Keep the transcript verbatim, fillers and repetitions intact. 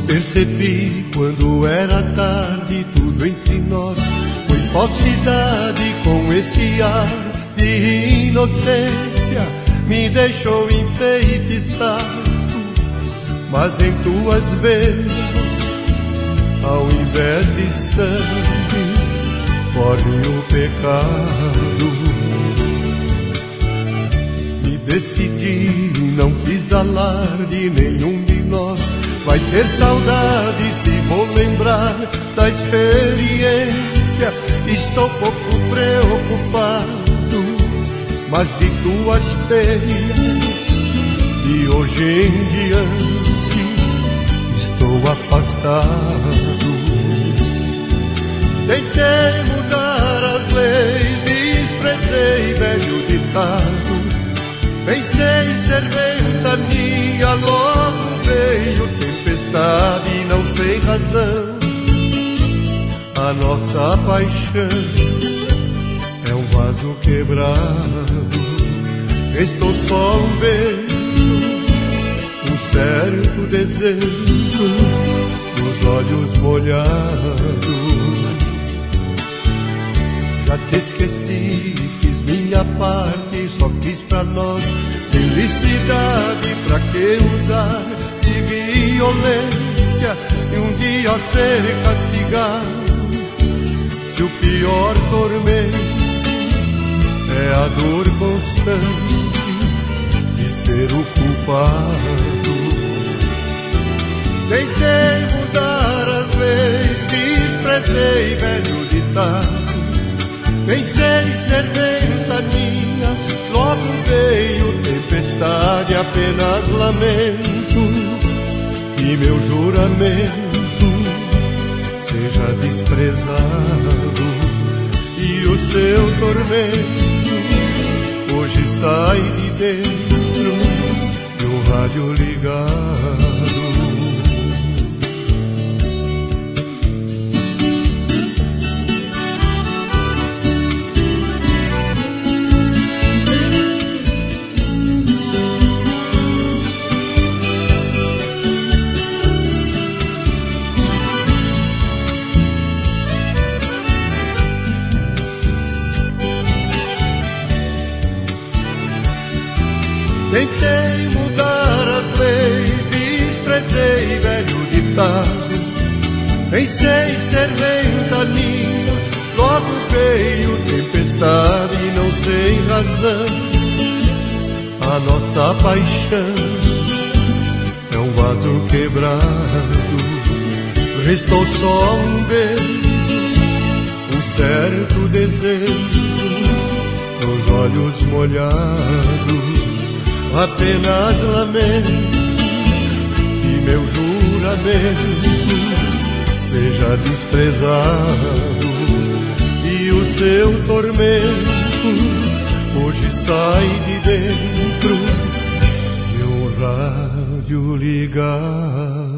Percebi quando era tarde, tudo entre nós foi falsidade. Com esse ar de inocência me deixou enfeitiçado. Mas em tuas veias, ao invés de sangue, corre o pecado. Me decidi, não fiz alarde, nenhum de nós vai ter saudade. Se vou lembrar da experiência, estou pouco preocupado. Mas de tuas teias, de hoje em diante, estou afastado. Tentei mudar as leis, desprezei velho ditado. Pensei ser ventania, logo veio tempestade, não sem razão. A nossa paixão é um vaso quebrado. Estou só um beijo, um certo desejo nos olhos molhados. Já te esqueci, fiz minha parte, só quis pra nós felicidade. Pra que usar de violência e um dia ser castigado? Se o pior tormento é a dor constante de ser o culpado. Tentei mudar as leis, desprezei velho ditado. Pensei ser ventania, logo veio tempestade. Apenas lamento que meu juramento seja desprezado. E o seu tormento hoje sai de dentro de um rádio ligado. Tentei mudar as leis, desprezei velho ditado. Pensei ser ventania, logo veio tempestade, não sem razão. A nossa paixão é um vaso quebrado. Restou só um beijo, um certo desejo nos olhos molhados. Apenas lamento que meu juramento seja desprezado. E o seu tormento hoje sai de dentro de um rádio ligado.